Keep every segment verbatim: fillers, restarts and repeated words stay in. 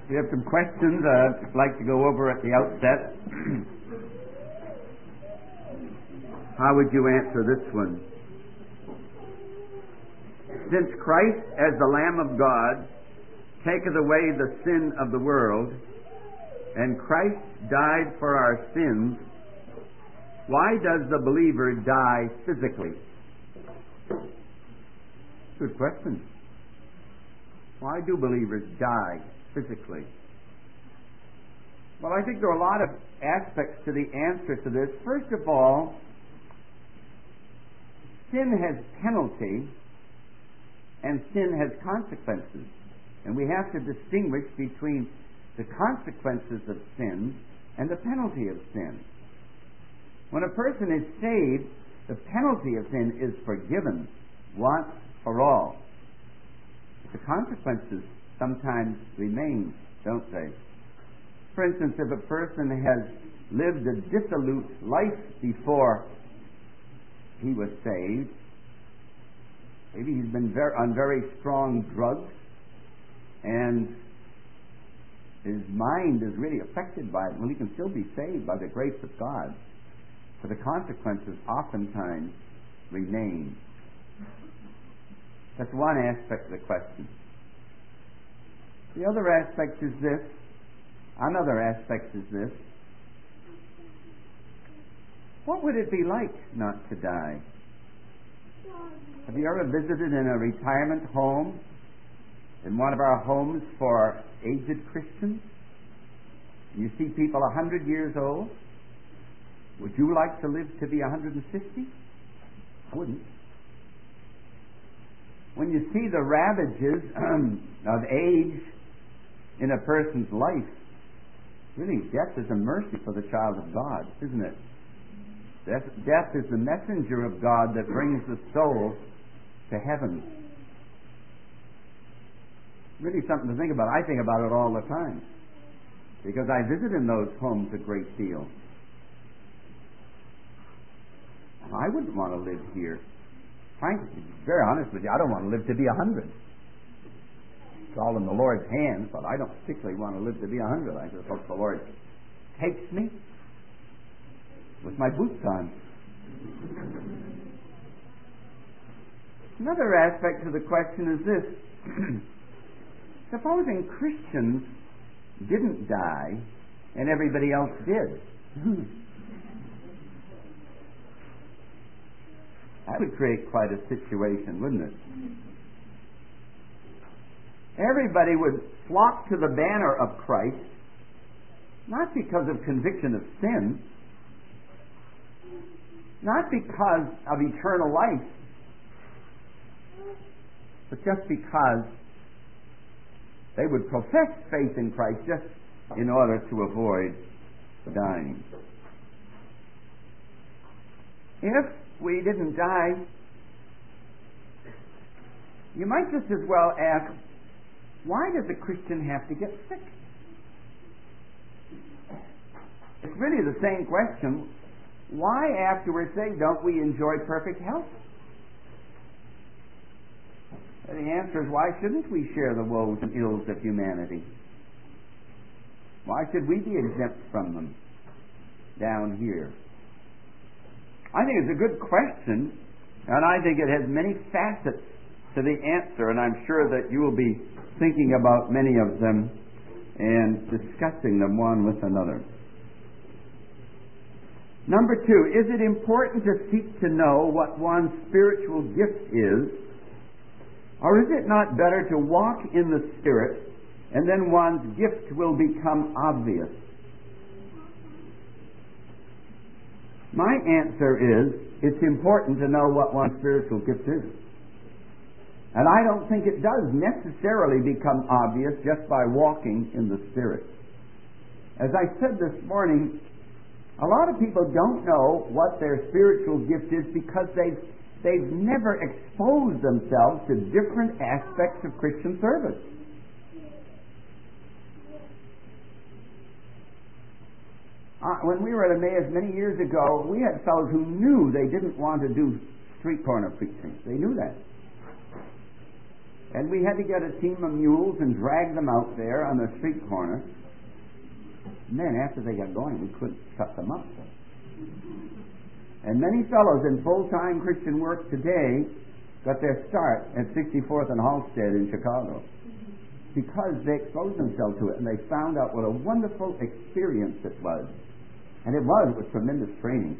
We have some questions uh, I'd like to go over at the outset. How would you answer this one? Since Christ, as the Lamb of God, taketh away the sin of the world, and Christ died for our sins, why does the believer die physically? Good question. Why do believers die physically? Well, I think there are a lot of aspects to the answer to this. First of all, sin has penalty and sin has consequences. And we have to distinguish between the consequences of sin and the penalty of sin. When a person is saved, the penalty of sin is forgiven once for all. But the consequences sometimes remain, don't they? For instance, if a person has lived a dissolute life before he was saved, maybe he's been very, on very strong drugs, and his mind is really affected by it. Well, he can still be saved by the grace of God, but the consequences oftentimes remain. That's one aspect of the question. The other aspect is this. Another aspect is this. What would it be like not to die? Have you ever visited in a retirement home, in one of our homes for aged Christians? You see people a hundred years old. Would you like to live to be a hundred and fifty? I wouldn't. When you see the ravages of age in a person's life, really, death is a mercy for the child of God, isn't it? Death, death is the messenger of God that brings the soul to heaven. Really something to think about. I think about it all the time, because I visit in those homes a great deal. I wouldn't want to live here. Frankly, to be very honest with you, I don't want to live to be a hundred. It's all in the Lord's hands, but I don't particularly want to live to be a hundred. I just hope the Lord takes me with my boots on. Another aspect to the question is this. Supposing Christians didn't die and everybody else did. That would create quite a situation, wouldn't it? Everybody would flock to the banner of Christ, not because of conviction of sin, not because of eternal life, but just because they would profess faith in Christ just in order to avoid dying. If we didn't die, you might just as well ask, why does a Christian have to get sick? It's really the same question. Why, after we're saved, don't we enjoy perfect health? And the answer is, why shouldn't we share the woes and ills of humanity? Why should we be exempt from them down here? I think it's a good question, and I think it has many facets to the answer, and I'm sure that you will be thinking about many of them and discussing them one with another. Number two, is it important to seek to know what one's spiritual gift is, or is it not better to walk in the Spirit and then one's gift will become obvious? My answer is, it's important to know what one's spiritual gift is. And I don't think it does necessarily become obvious just by walking in the Spirit. As I said this morning, a lot of people don't know what their spiritual gift is because they've, they've never exposed themselves to different aspects of Christian service. Uh, when we were at Emmaus many years ago, we had fellows who knew they didn't want to do street corner preaching. They knew that. And we had to get a team of mules and drag them out there on the street corner. And then after they got going, we couldn't shut them up. And many fellows in full-time Christian work today got their start at sixty-fourth and Halstead in Chicago because they exposed themselves to it and they found out what a wonderful experience it was. And it was with tremendous training.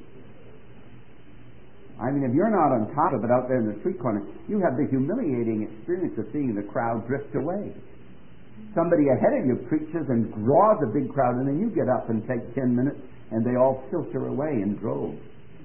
I mean, if you're not on top of it out there in the street corner, you have the humiliating experience of seeing the crowd drift away. Somebody ahead of you preaches and draws a big crowd, and then you get up and take ten minutes, and they all filter away in droves.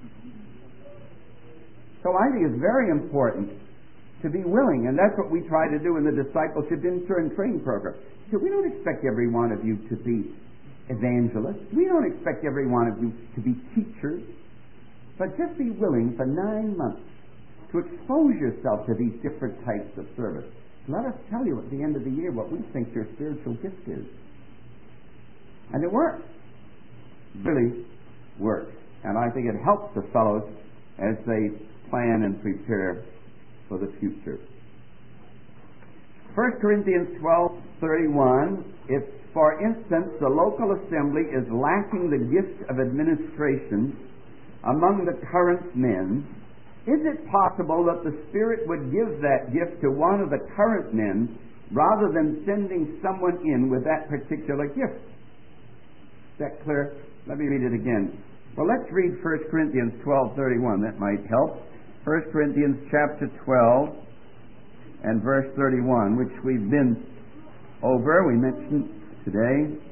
So I think it's very important to be willing, and that's what we try to do in the Discipleship Intern Training Program. So we don't expect every one of you to be evangelists. We don't expect every one of you to be teachers. But just be willing for nine months to expose yourself to these different types of service. Let us tell you at the end of the year what we think your spiritual gift is. And it works. It really works. And I think it helps the fellows as they plan and prepare for the future. First Corinthians twelve thirty-one, if, for instance, the local assembly is lacking the gift of administration among the current men, is it possible that the Spirit would give that gift to one of the current men rather than sending someone in with that particular gift? Is that clear? Let me read it again. Well, let's read First Corinthians twelve thirty-one. That might help. First Corinthians chapter twelve and verse thirty-one, which we've been over. We mentioned today.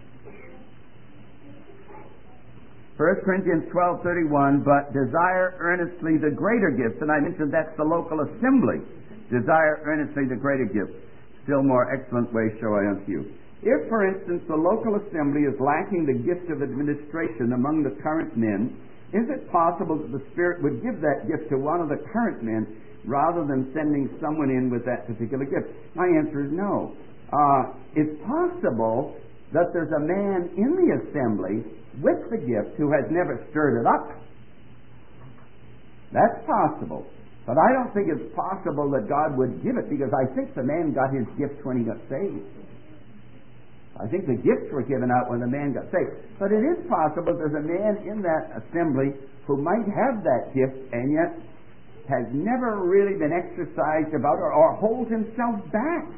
First Corinthians twelve thirty-one, but desire earnestly the greater gift. And I mentioned that's the local assembly. Desire earnestly the greater gift. Still more excellent way show I unto you. If, for instance, the local assembly is lacking the gift of administration among the current men, is it possible that the Spirit would give that gift to one of the current men rather than sending someone in with that particular gift? My answer is no. Uh, it's possible that there's a man in the assembly with the gift who has never stirred it up. That's possible. But I don't think it's possible that God would give it, because I think the man got his gift when he got saved. I think the gifts were given out when the man got saved. But it is possible there's a man in that assembly who might have that gift and yet has never really been exercised about it, or holds himself back.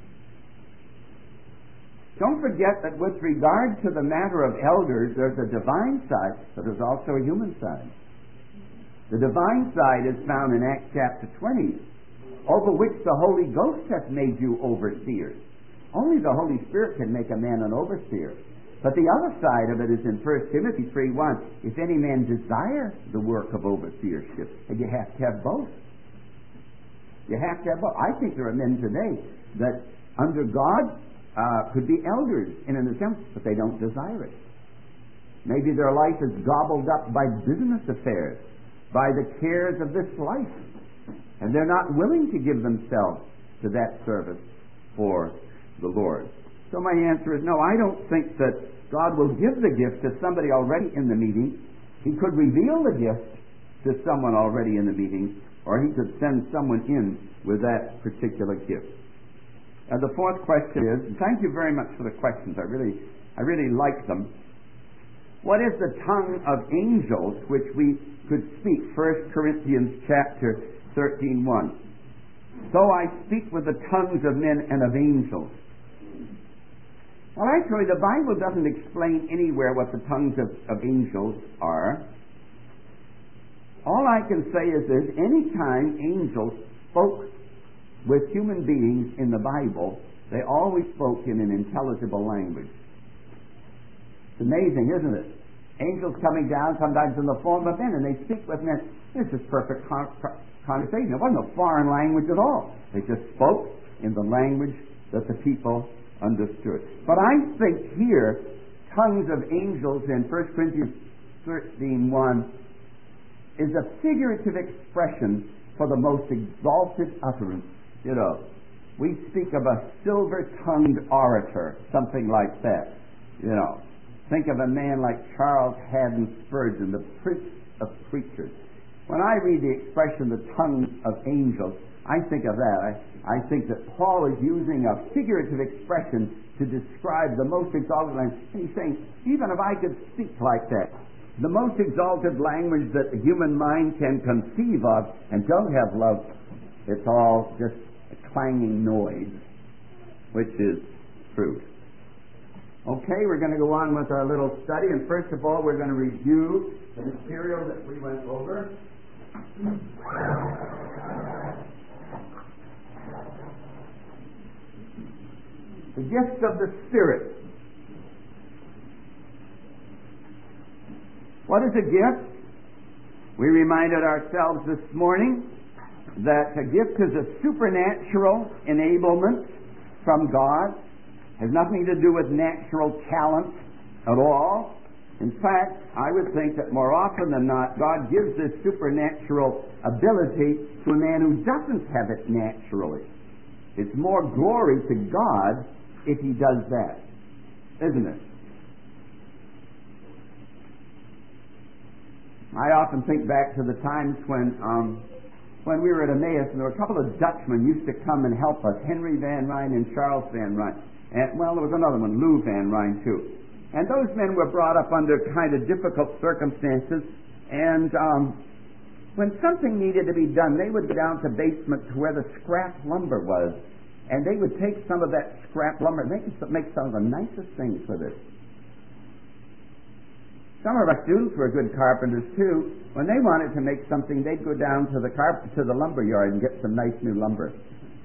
Don't forget that with regard to the matter of elders, there's a divine side, but there's also a human side. The divine side is found in Acts chapter twenty, over which the Holy Ghost hath made you overseers. Only the Holy Spirit can make a man an overseer. But the other side of it is in First Timothy three one. If any man desire the work of overseership, and you have to have both. You have to have both. I think there are men today that under God Uh, could be elders in an assembly, but they don't desire it. Maybe their life is gobbled up by business affairs, by the cares of this life, and they're not willing to give themselves to that service for the Lord. So my answer is no, I don't think that God will give the gift to somebody already in the meeting. He could reveal the gift to someone already in the meeting, or He could send someone in with that particular gift. Uh, the fourth question is, and thank you very much for the questions. I really, I really like them. What is the tongue of angels which we could speak? First Corinthians chapter thirteen one. So I speak with the tongues of men and of angels. Well, actually, the Bible doesn't explain anywhere what the tongues of, of angels are. All I can say is this: any time angels spoke with human beings in the Bible, they always spoke in an intelligible language. It's amazing, isn't it? Angels coming down, sometimes in the form of men, and they speak with men. This is perfect con- conversation. It wasn't a foreign language at all. They just spoke in the language that the people understood. But I think here, tongues of angels in First Corinthians thirteen one is a figurative expression for the most exalted utterance. You know, we speak of a silver-tongued orator, something like that. You know, think of a man like Charles Haddon Spurgeon, the prince of preachers. When I read the expression, the tongues of angels, I think of that. I, I think that Paul is using a figurative expression to describe the most exalted language. And he's saying, even if I could speak like that, the most exalted language that the human mind can conceive of, and don't have love, it's all just a clanging noise, which is truth. Okay, we're going to go on with our little study, and first of all, we're going to review the material that we went over. The gift of the Spirit. What is a gift? We reminded ourselves this morning that a gift is a supernatural enablement from God. Has nothing to do with natural talent at all. In fact, I would think that more often than not, God gives this supernatural ability to a man who doesn't have it naturally. It's more glory to God if he does that, isn't it? I often think back to the times when um, when we were at Emmaus, and there were a couple of Dutchmen used to come and help us, Henry Van Ryn and Charles Van Ryn. And, well, there was another one, Lou Van Ryn, too. And those men were brought up under kind of difficult circumstances, and um, when something needed to be done, they would go down to the basement to where the scrap lumber was, and they would take some of that scrap lumber and make, make some of the nicest things with it. Some of our students were good carpenters, too. When they wanted to make something, they'd go down to the carp- to the lumber yard and get some nice new lumber.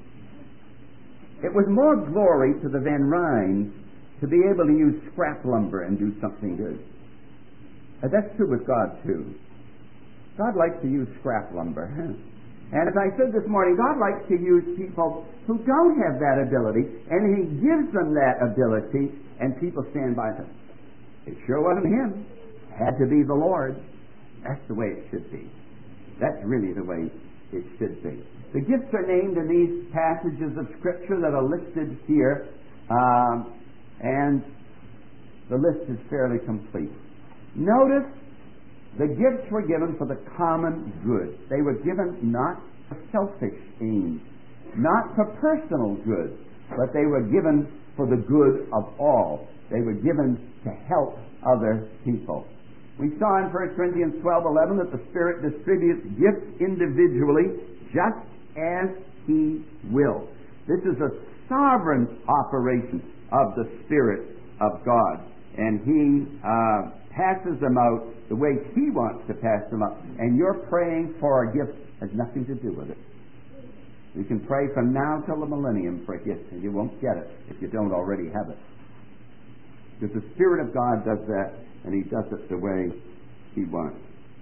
It was more glory to the Van Ryns to be able to use scrap lumber and do something good. And that's true with God, too. God likes to use scrap lumber. Huh? And as I said this morning, God likes to use people who don't have that ability, and He gives them that ability, and people stand by them. It sure wasn't Him. It had to be the Lord. That's the way it should be. That's really the way it should be. The gifts are named in these passages of Scripture that are listed here, um, and the list is fairly complete. Notice the gifts were given for the common good. They were given not for selfish aims, not for personal good, but they were given for the good of all. They were given to help other people. We saw in First Corinthians twelve eleven that the Spirit distributes gifts individually just as He will. This is a sovereign operation of the Spirit of God, and He uh, passes them out the way He wants to pass them out. And your praying for a gift has nothing to do with it. You can pray from now till the millennium for a gift, and you won't get it if you don't already have it. Because the Spirit of God does that, and He does it the way He wants.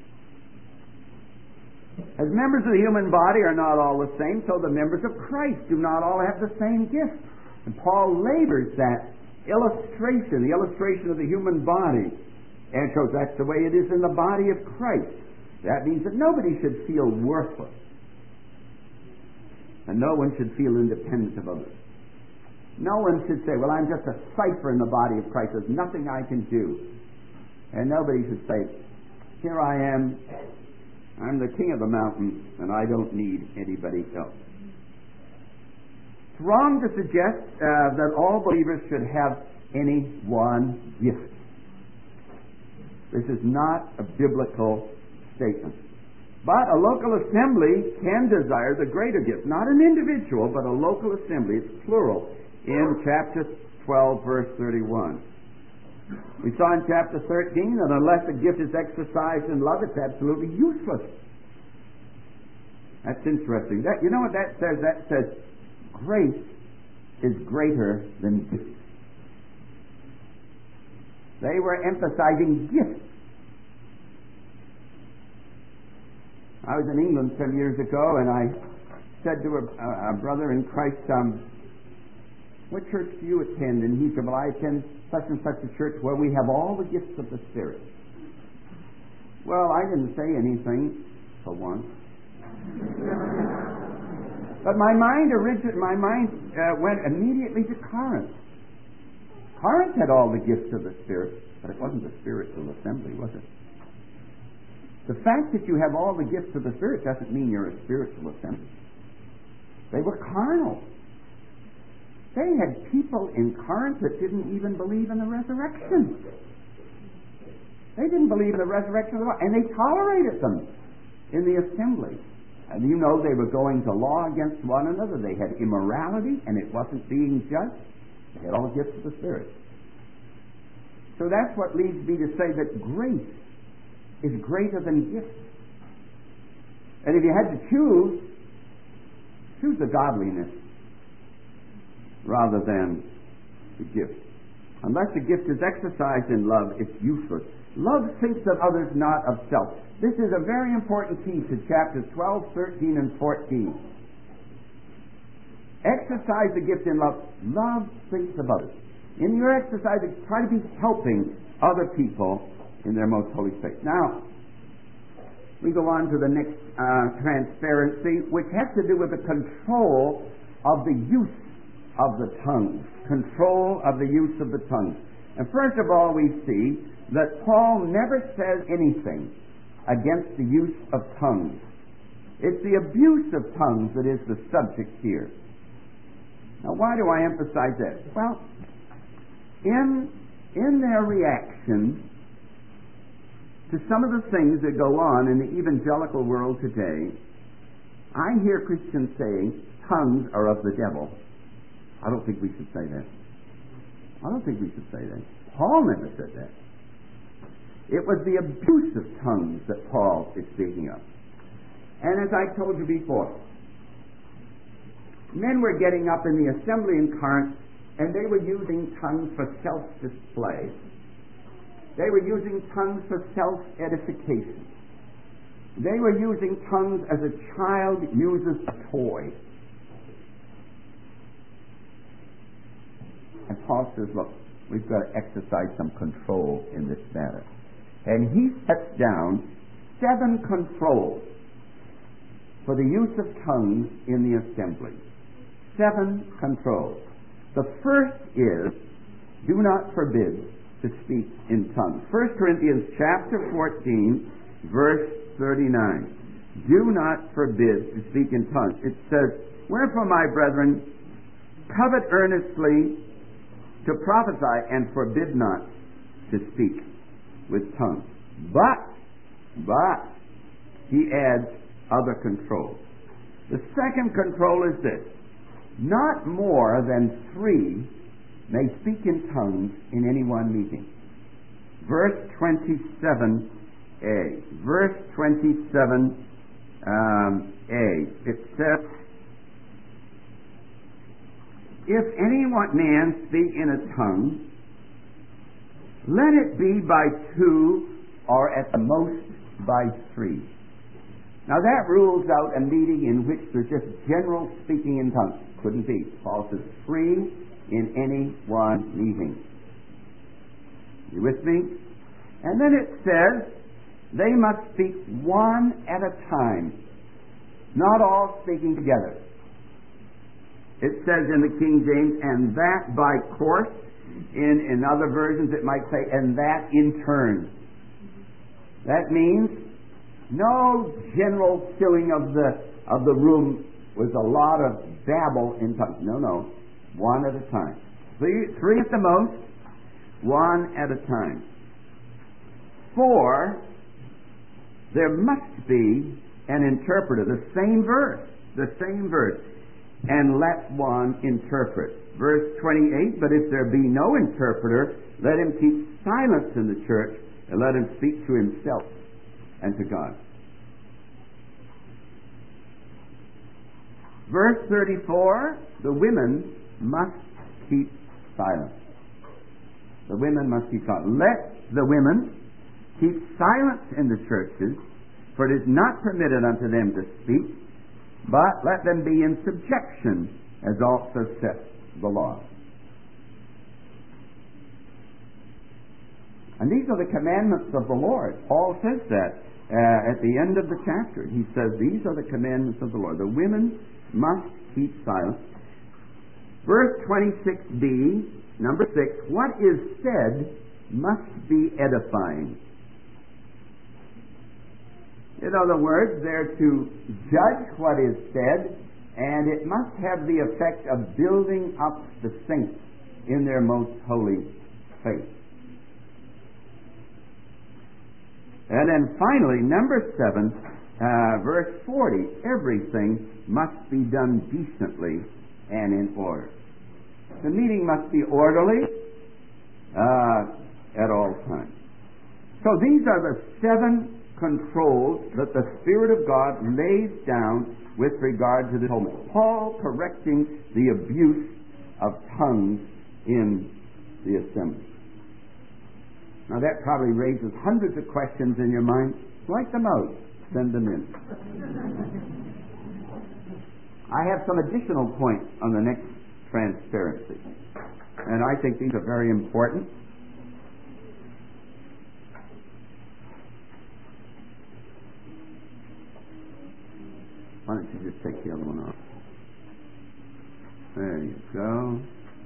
As members of the human body are not all the same, so the members of Christ do not all have the same gift. And Paul labors that illustration, the illustration of the human body, and shows that's the way it is in the body of Christ. That means that nobody should feel worthless, and no one should feel independent of others. No one should say, well, I'm just a cipher in the body of Christ. There's nothing I can do. And nobody should say, here I am, I'm the king of the mountain, and I don't need anybody else. It's wrong to suggest uh, that all believers should have any one gift. This is not a biblical statement. But a local assembly can desire the greater gift. Not an individual, but a local assembly. It's plural in chapter twelve, verse thirty-one. We saw in chapter thirteen that unless the gift is exercised in love, it's absolutely useless. That's interesting. That, you know what that says? That says grace is greater than gift. They were emphasizing gifts. I was in England some years ago, and I said to a, a brother in Christ, um, what church do you attend? And he said, well, I attend such and such a church where we have all the gifts of the Spirit. Well, I didn't say anything for once. But my mind origin- my mind uh, went immediately to Corinth. Corinth had all the gifts of the Spirit, but it wasn't a spiritual assembly, was it? The fact that you have all the gifts of the Spirit doesn't mean you're a spiritual assembly. They were carnal. They had people in Corinth that didn't even believe in the resurrection. They didn't believe in the resurrection of the Lord, and they tolerated them in the assembly. And you know they were going to law against one another. They had immorality, and it wasn't being judged. They had all gifts of the Spirit. So that's what leads me to say that grace is greater than gifts. And if you had to choose, choose the godliness rather than the gift. Unless the gift is exercised in love, it's useless. Love thinks of others, not of self. This is a very important key to chapters twelve, thirteen, and fourteen. Exercise the gift in love. Love thinks of others. In your exercise, try to be helping other people in their most holy faith. Now, we go on to the next uh, transparency, which has to do with the control of the use of the tongue. Control of the use of the tongue. And first of all, we see that Paul never says anything against the use of tongues. It's the abuse of tongues that is the subject here. Now, why do I emphasize that? Well, in, in their reaction to some of the things that go on in the evangelical world today, I hear Christians saying tongues are of the devil. I don't think we should say that. I don't think we should say that. Paul never said that. It was the abuse of tongues that Paul is speaking of. And as I told you before, men were getting up in the assembly in Corinth, and they were using tongues for self-display. They were using tongues for self-edification. They were using tongues as a child uses a toy. And Paul says, look, we've got to exercise some control in this matter. And he sets down seven controls for the use of tongues in the assembly. Seven controls. The first is, do not forbid to speak in tongues. First Corinthians chapter fourteen, verse thirty-nine. Do not forbid to speak in tongues. It says, wherefore, my brethren, covet earnestly to prophesy, and forbid not to speak with tongues. But, but, he adds other controls. The second control is this: not more than three may speak in tongues in any one meeting. Verse twenty-seven a. Verse twenty-seven um, a. It says, if any one man speak in a tongue, let it be by two, or at the most by three. Now that rules out a meeting in which there's just general speaking in tongues. Couldn't be. Paul says three in any one meeting. You with me? And then it says they must speak one at a time, not all speaking together. It says in the King James, and that by course. In, in other versions it might say, and that in turn. That means no general filling of the of the room with a lot of babble in tongues. No, no. One at a time. Three, three at the most, one at a time. Four, there must be an interpreter. The same verse. The same verse. And let one interpret. Verse twenty-eight, but if there be no interpreter, let him keep silence in the church, and let him speak to himself and to God. Verse thirty-four, the women must keep silence. The women must keep silence. Let the women keep silence in the churches, for it is not permitted unto them to speak, but let them be in subjection, as also saith the law. And these are the commandments of the Lord. Paul says that uh, at the end of the chapter. He says these are the commandments of the Lord. The women must keep silence. Verse twenty-six b, number six, what is said must be edifying. In other words, they're to judge what is said and it must have the effect of building up the saints in their most holy faith. And then finally, number seven, uh, verse forty, everything must be done decently and in order. The meeting must be orderly uh, at all times. So these are the seven controls that the Spirit of God lays down with regard to the whole. Paul correcting the abuse of tongues in the assembly. Now that probably raises hundreds of questions in your mind. Write them out. Send them in. I have some additional points on the next transparency. And I think these are very important. Why don't you just take the other one off? There you go.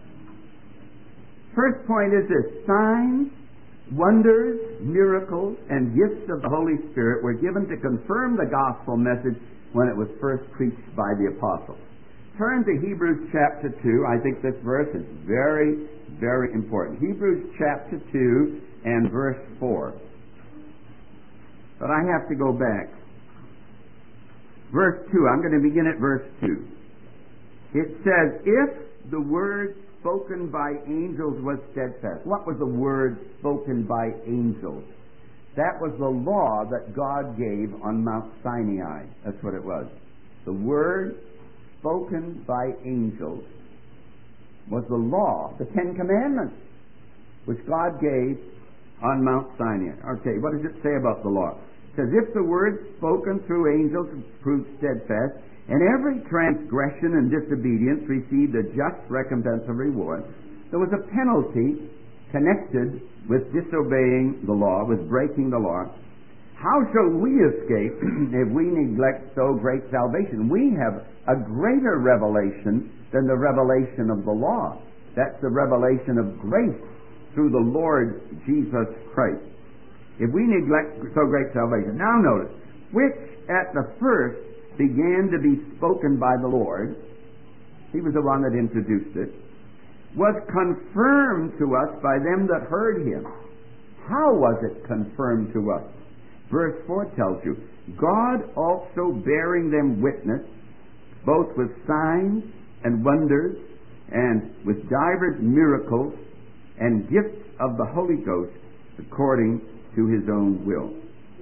First point is this: signs, wonders, miracles, and gifts of the Holy Spirit were given to confirm the gospel message when it was first preached by the apostles. Turn to Hebrews chapter two. I think this verse is very, very important. Hebrews chapter two and verse four. But I have to go back. Verse two. I'm going to begin at verse two. It says, if the word spoken by angels was steadfast. What was the word spoken by angels? That was the law that God gave on Mount Sinai. That's what it was. The word spoken by angels was the law, the Ten Commandments, which God gave on Mount Sinai. Okay, what does it say about the law? It says, if the word spoken through angels proved steadfast, and every transgression and disobedience received a just recompense of reward, there was a penalty connected with disobeying the law, with breaking the law. How shall we escape if we neglect so great salvation? We have a greater revelation than the revelation of the law. That's the revelation of grace through the Lord Jesus Christ. If we neglect so great salvation. Now notice, which at the first began to be spoken by the Lord, he was the one that introduced it, was confirmed to us by them that heard him. How was it confirmed to us? Verse four tells you, God also bearing them witness, both with signs and wonders, and with divers miracles, and gifts of the Holy Ghost, according to his own will.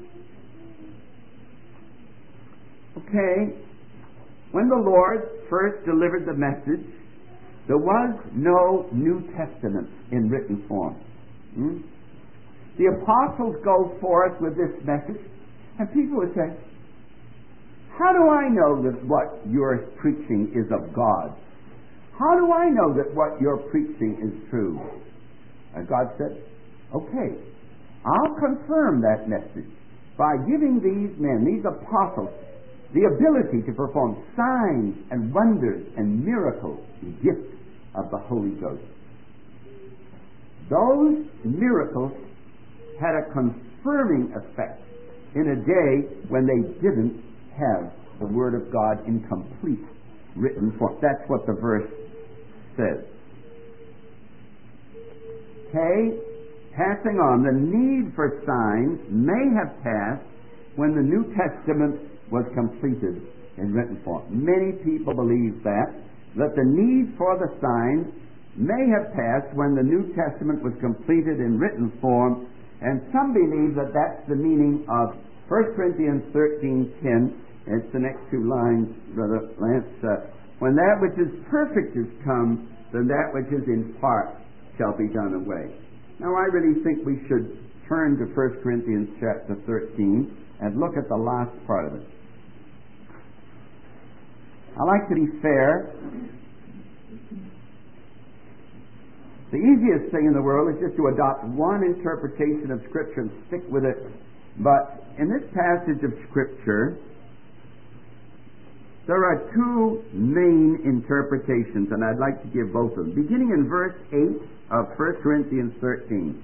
Okay, when the Lord first delivered the message, there was no New Testament in written form. Hmm? The apostles go forth with this message, and people would say, how do I know that what you're preaching is of God? How do I know that what you're preaching is true? And God said, okay, I'll confirm that message by giving these men, these apostles, the ability to perform signs and wonders and miracles, gifts of the Holy Ghost. Those miracles had a confirming effect in a day when they didn't have the Word of God in complete written form. That's what the verse says. Okay, passing on, the need for signs may have passed when the New Testament was completed in written form. Many people believe that, that the need for the signs may have passed when the New Testament was completed in written form, and some believe that that's the meaning of First Corinthians thirteen ten. It's the next two lines, Brother Lance. Uh, when that which is perfect is come, then that which is in part shall be done away. Now I really think we should turn to First Corinthians chapter thirteen and look at the last part of it. I like to be fair. The easiest thing in the world is just to adopt one interpretation of Scripture and stick with it. But in this passage of Scripture, there are two main interpretations, and I'd like to give both of them. Beginning in verse eight of First Corinthians thirteen.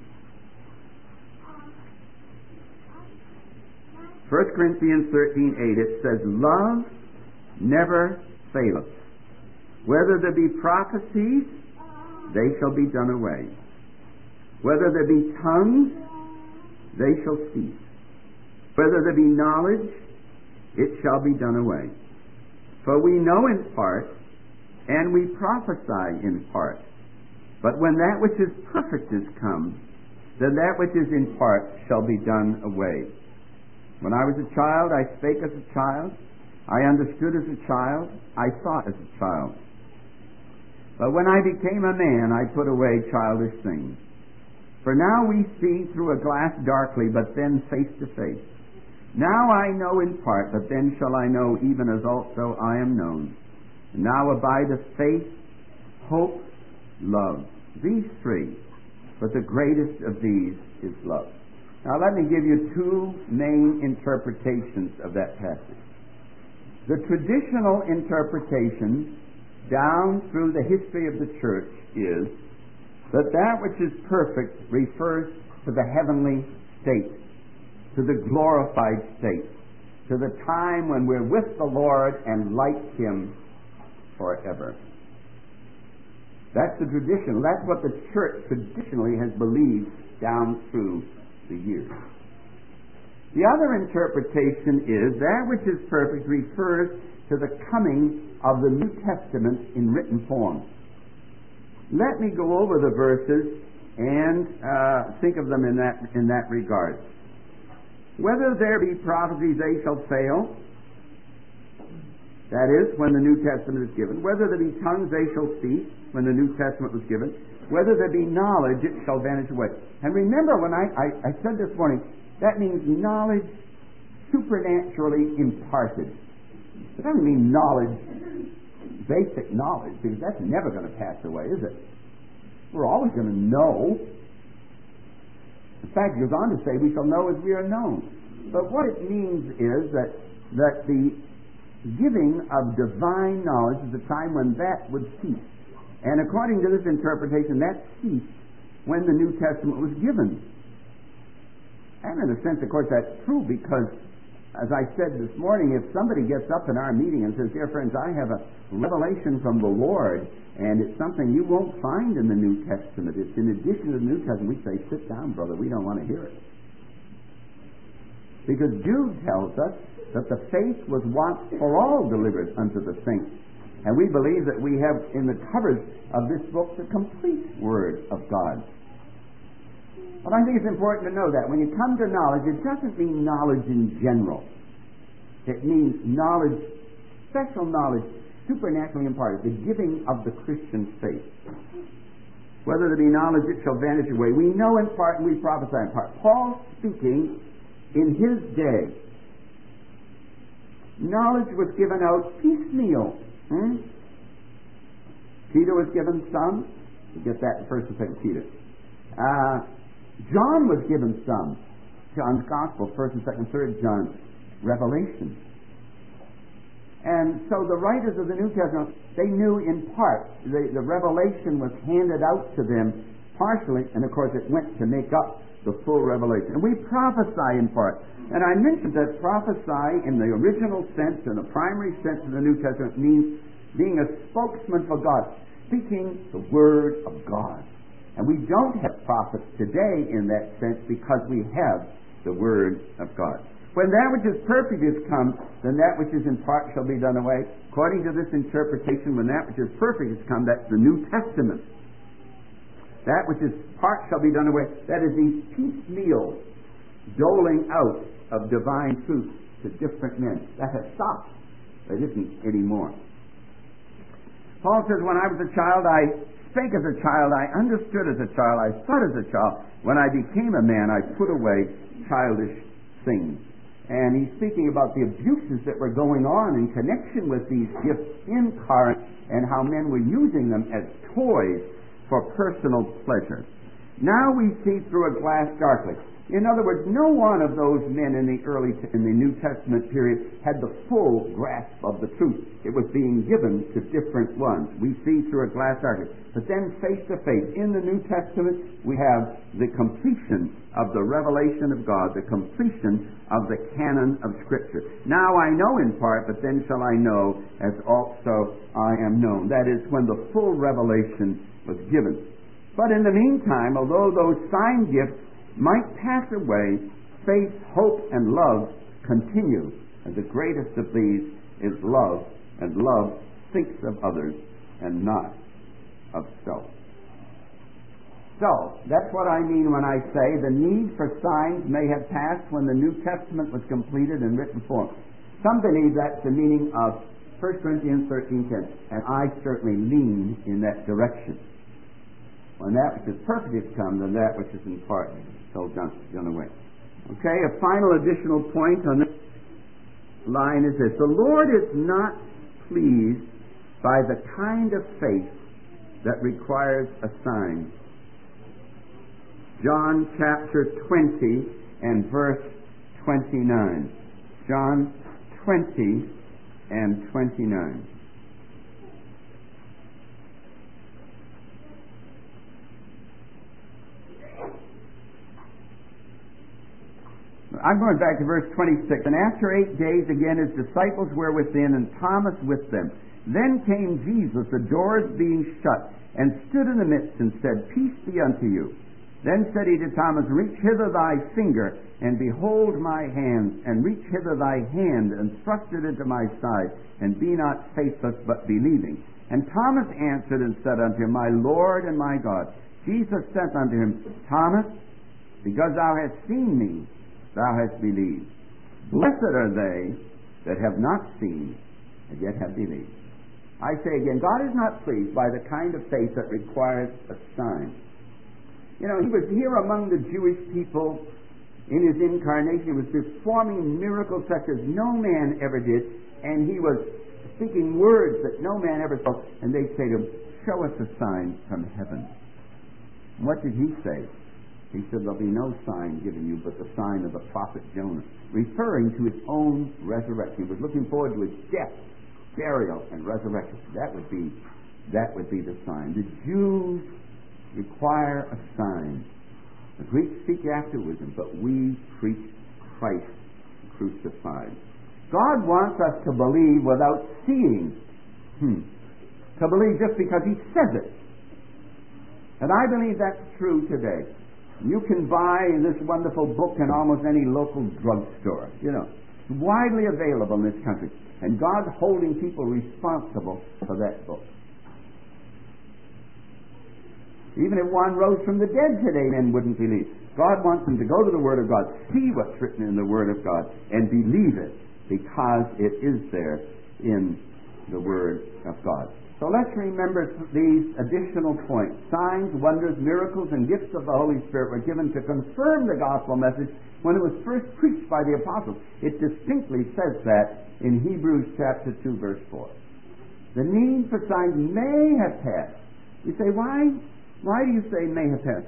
First Corinthians thirteen eight, it says, love never faileth. Whether there be prophecies, they shall be done away. Whether there be tongues, they shall cease. Whether there be knowledge, it shall be done away. For we know in part, and we prophesy in part. But when that which is perfect is come, then that which is in part shall be done away. When I was a child, I spake as a child. I understood as a child. I thought as a child. But when I became a man, I put away childish things. For now we see through a glass darkly, but then face to face. Now I know in part, but then shall I know even as also I am known. And now abideth faith, hope, love. These three. But the greatest of these is love. Now let me give you two main interpretations of that passage. The traditional interpretation down through the history of the church is that that which is perfect refers to the heavenly state, to the glorified state, to the time when we're with the Lord and like Him forever. That's the tradition. That's what the church traditionally has believed down through the years. The other interpretation is that which is perfect refers to the coming of the New Testament in written form. Let me go over the verses and uh, think of them in that in that regard. Whether there be prophecies, they shall fail. That is, when the New Testament is given. Whether there be tongues, they shall cease, when the New Testament was given. Whether there be knowledge, it shall vanish away. And remember, when I, I, I said this morning, that means knowledge supernaturally imparted. It doesn't mean knowledge, basic knowledge, because that's never going to pass away, is it? We're always going to know. In fact, it goes on to say, we shall know as we are known. But what it means is that, that the giving of divine knowledge is a time when that would cease. And according to this interpretation, that ceased when the New Testament was given. And in a sense, of course, that's true because, as I said this morning, if somebody gets up in our meeting and says, dear friends, I have a revelation from the Lord, and it's something you won't find in the New Testament, it's in addition to the New Testament, we say, sit down, brother, we don't want to hear it. Because Jude tells us that the faith was once for all delivered unto the saints. And we believe that we have in the covers of this book the complete Word of God. But I think it's important to know that when you come to knowledge, it doesn't mean knowledge in general. It means knowledge, special knowledge, supernaturally imparted, the giving of the Christian faith. Whether there be knowledge, it shall vanish away. We know in part and we prophesy in part. Paul speaking in his day, knowledge was given out piecemeal. Hmm? Peter was given some. You get that in First and Second Peter. Uh, John was given some. John's Gospel, First and Second, Third John, Revelation. And so the writers of the New Testament, they knew in part. The, the revelation was handed out to them partially, and of course it went to make up the full revelation. And we prophesy in part. And I mentioned that prophesy in the original sense, in the primary sense of the New Testament, means being a spokesman for God, speaking the Word of God. And we don't have prophets today in that sense because we have the Word of God. When that which is perfect is come, then that which is in part shall be done away. According to this interpretation, when that which is perfect is come, that's the New Testament. That which is part shall be done away. That is these piecemeal doling out of divine truth to different men. That has stopped. It isn't anymore. Paul says, when I was a child, I spake as a child, I understood as a child, I thought as a child. When I became a man, I put away childish things. And he's speaking about the abuses that were going on in connection with these gifts in Corinth and how men were using them as toys for personal pleasure. Now we see through a glass darkly. In other words, no one of those men in the early, in the New Testament period had the full grasp of the truth. It was being given to different ones. We see through a glass darkly. But then face to face, in the New Testament, we have the completion of the revelation of God, the completion of the canon of Scripture. Now I know in part, but then shall I know as also I am known. That is, when the full revelation was given. But in the meantime, although those sign gifts might pass away, faith, hope, and love continue. And the greatest of these is love, and love thinks of others and not of self. So, that's what I mean when I say the need for signs may have passed when the New Testament was completed in written form. Some believe that's the meaning of First Corinthians thirteen ten, and I certainly lean in that direction. When that which is perfect is come, then that which is in part so done, done away. Okay, a final additional point on this line is this. The Lord is not pleased by the kind of faith that requires a sign. John chapter twenty and verse twenty-nine. John twenty and twenty-nine. I'm going back to verse twenty-six. And after eight days again his disciples were within, and Thomas with them. Then came Jesus, the doors being shut, and stood in the midst, and said, Peace be unto you. Then said he to Thomas, Reach hither thy finger, and behold my hands, and reach hither thy hand, and thrust it into my side, and be not faithless, but believing. And Thomas answered and said unto him, My Lord and my God. Jesus said unto him, Thomas, because thou hast seen me, thou hast believed. Blessed are they that have not seen, and yet have believed. I say again, God is not pleased by the kind of faith that requires a sign. You know, he was here among the Jewish people in his incarnation. He was performing miracles such as no man ever did, and he was speaking words that no man ever spoke. And they say to him, Show us a sign from heaven. And what did he say? He said, There'll be no sign given you but the sign of the prophet Jonah, referring to his own resurrection. He was looking forward to his death, burial, and resurrection. That would be that would be the sign. The Jews require a sign. The Greeks seek after wisdom, but we preach Christ crucified. God wants us to believe without seeing. Hmm. To believe just because he says it. And I believe that's true today. You can buy this wonderful book in almost any local drugstore. You know, it's widely available in this country. And God's holding people responsible for that book. Even if one rose from the dead today, men wouldn't believe. God wants them to go to the Word of God, see what's written in the Word of God, and believe it because it is there in the Word of God. So let's remember these additional points. Signs, wonders, miracles, and gifts of the Holy Spirit were given to confirm the gospel message when it was first preached by the apostles. It distinctly says that in Hebrews chapter two, verse four. The need for signs may have passed. You say, why? Why do you say may have passed?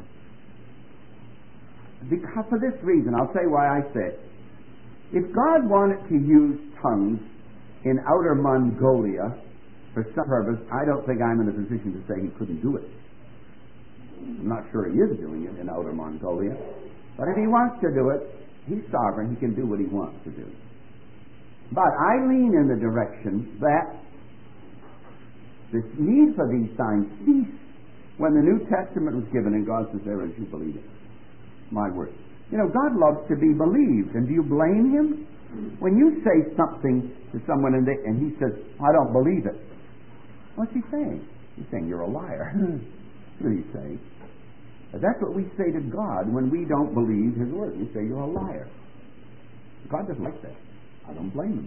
Because for this reason, I'll say why I say it. If God wanted to use tongues in outer Mongolia for some purpose, I don't think I'm in a position to say he couldn't do it. I'm not sure he is doing it in outer Mongolia. But if he wants to do it, he's sovereign. He can do what he wants to do. But I lean in the direction that this need for these signs ceased when the New Testament was given and God says, there is, you believe it. My word. You know, God loves to be believed. And do you blame him? When you say something to someone and, they, and he says, I don't believe it. What's he saying? He's saying, you're a liar. What do you say? That's what we say to God when we don't believe his word. We say, you're a liar. God doesn't like that. I don't blame him.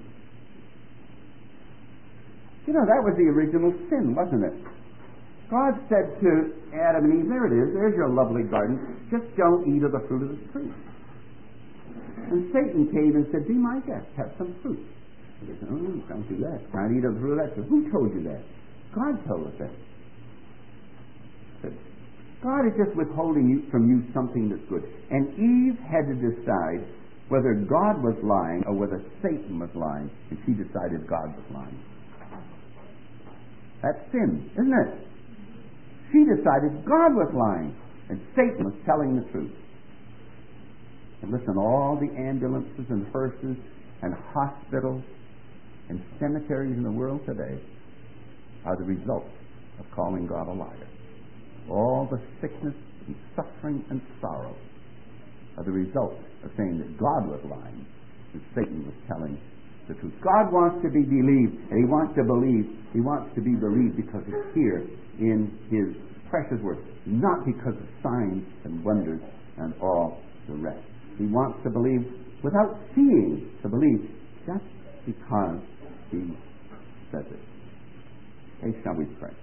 You know, that was the original sin, wasn't it? God said to Adam and Eve, there it is, there's your lovely garden, just don't eat of the fruit of the tree. And Satan came and said, be my guest, have some fruit. He said, oh, don't do that, can't eat of the fruit of that tree. Who told you that? God told us that. He said, God is just withholding you, from you something that's good. And Eve had to decide whether God was lying or whether Satan was lying. And she decided God was lying. That's sin, isn't it? She decided God was lying and Satan was telling the truth. And listen, all the ambulances and hearses and hospitals and cemeteries in the world today are the result of calling God a liar. All the sickness and suffering and sorrow are the result of saying that God was lying and Satan was telling the truth. God wants to be believed, and He wants to believe. He wants to be believed because it's here in His precious Word, not because of signs and wonders and all the rest. He wants to believe without seeing, to believe just because He says it. Okay, shall we pray?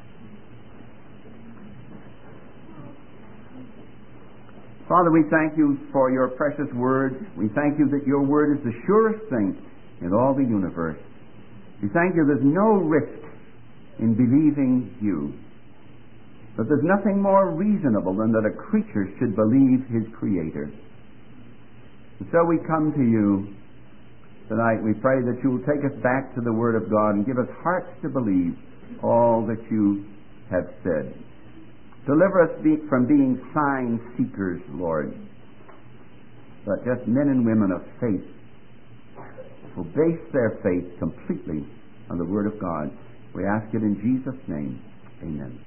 Father, we thank You for Your precious Word. We thank You that Your Word is the surest thing in all the universe. We thank You there's no risk in believing You. But there's nothing more reasonable than that a creature should believe his Creator. And so we come to You tonight. We pray that You will take us back to the Word of God and give us hearts to believe all that You have said. Deliver us be, from being sign seekers, Lord, but just men and women of faith who base their faith completely on the Word of God. We ask it in Jesus' name. Amen.